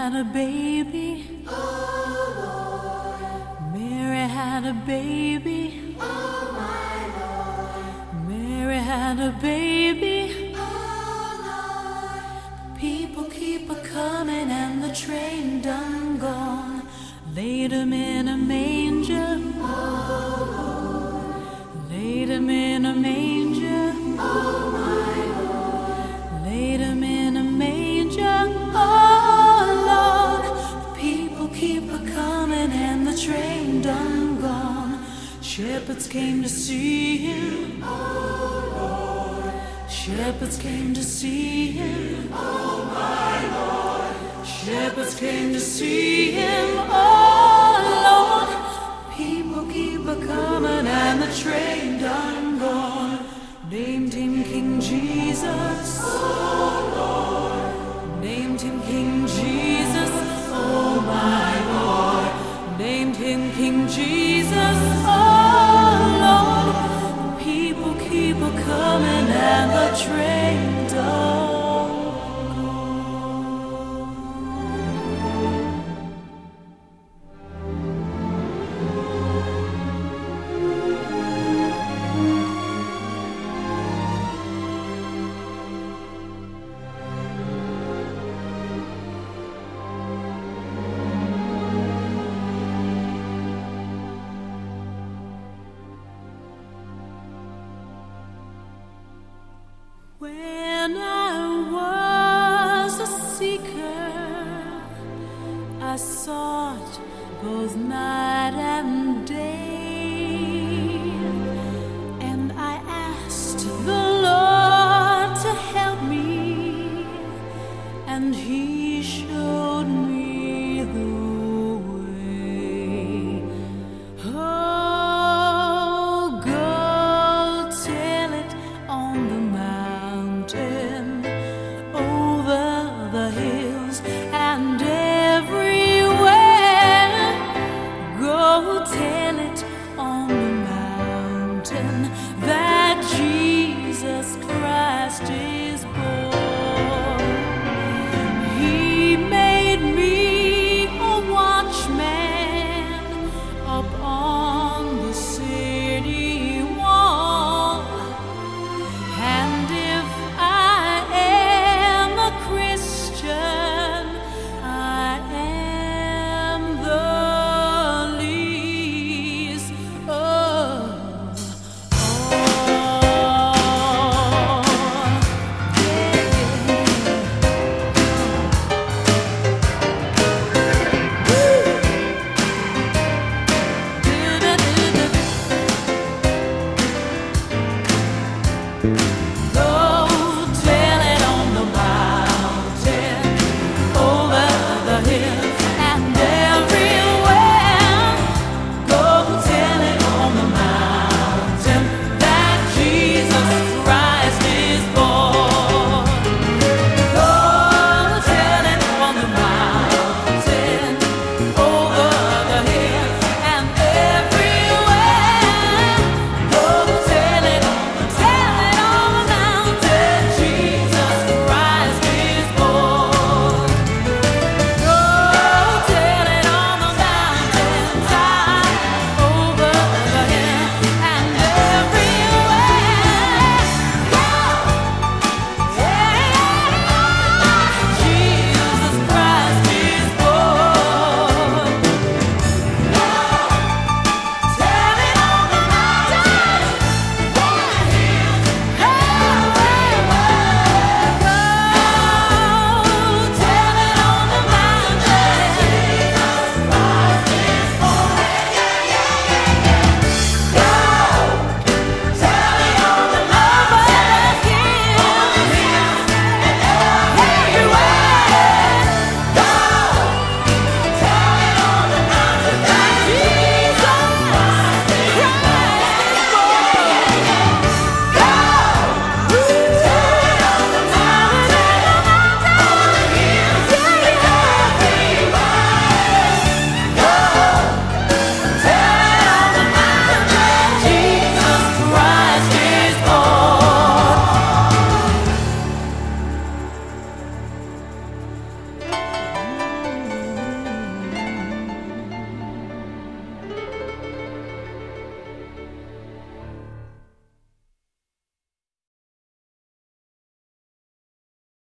had a baby. Oh Lord. Mary had a baby. Oh my Lord. Mary had a baby. Oh Lord. People keep a-coming and the train done gone. Laid him in a manger. Oh Lord. Laid him in a manger. Oh my Lord. Laid him in a manger. Oh Lord. People keep a-coming and the train done gone. Shepherds came to see him. Oh Lord. Shepherds came to see him. Oh my Lord. Shepherds came to see him. Oh Lord. People keep a-coming and the train done gone. Named him King Jesus. Oh Lord. Named him King Jesus. Oh my Lord. Named him King Jesus. Oh Lord. People keep a-coming and the train done gone. When I was a seeker, I sought both night and day, and I asked the Lord to help me, and He showed me the way. Oh, go tell it on the mountain, over the hills and everywhere. Go tell it on the mountain that Jesus Christ is born. He made me a watchman up on the city wall. And if I am a Christian, I am the least of all. Yeah.